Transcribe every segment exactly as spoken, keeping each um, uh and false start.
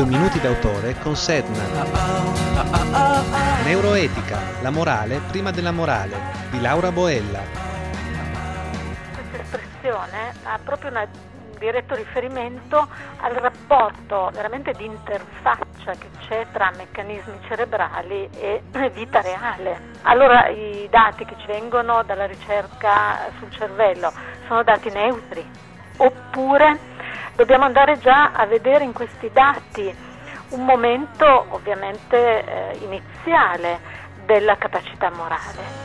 Due minuti d'autore con Sedna. Neuroetica, la morale prima della morale, di Laura Boella. Questa espressione ha proprio un diretto riferimento al rapporto veramente di interfaccia che c'è tra meccanismi cerebrali e vita reale. Allora i dati che ci vengono dalla ricerca sul cervello sono dati neutri, oppure dobbiamo andare già a vedere in questi dati un momento ovviamente eh, iniziale della capacità morale.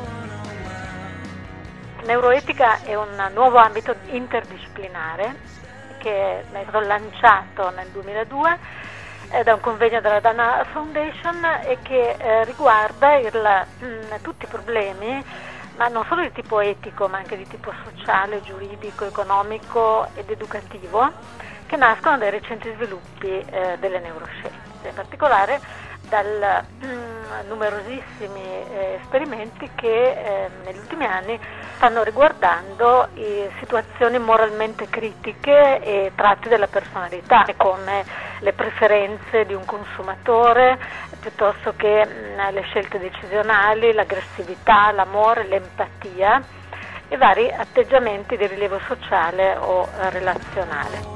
Neuroetica è un nuovo ambito interdisciplinare che è stato lanciato nel duemiladue eh, da un convegno della Dana Foundation e che eh, riguarda il, mh, tutti i problemi, ma non solo di tipo etico, ma anche di tipo sociale, giuridico, economico ed educativo, che nascono dai recenti sviluppi eh, delle neuroscienze, in particolare dal mm, numerosissimi eh, esperimenti che eh, negli ultimi anni stanno riguardando eh, situazioni moralmente critiche e tratti della personalità, come le preferenze di un consumatore, piuttosto che mh, le scelte decisionali, l'aggressività, l'amore, l'empatia e vari atteggiamenti di rilievo sociale o eh, relazionale.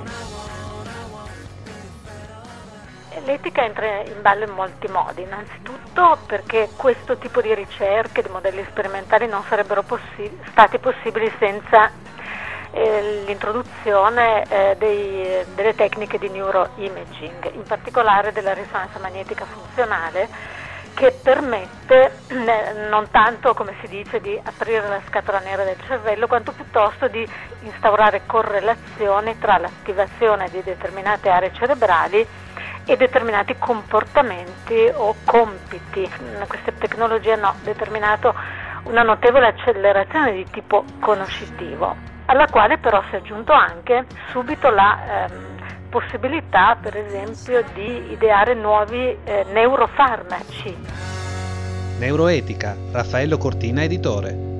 L'etica entra in ballo in molti modi, innanzitutto perché questo tipo di ricerche, di modelli sperimentali non sarebbero possi- stati possibili senza eh, l'introduzione eh, dei, delle tecniche di neuroimaging, in particolare della risonanza magnetica funzionale, che permette eh, non tanto, come si dice, di aprire la scatola nera del cervello, quanto piuttosto di instaurare correlazioni tra l'attivazione di determinate aree cerebrali e determinati comportamenti o compiti. Questa tecnologia hanno determinato una notevole accelerazione di tipo conoscitivo, alla quale però si è aggiunto anche subito la ehm, possibilità, per esempio, di ideare nuovi eh, neurofarmaci. Neuroetica, Raffaello Cortina, editore.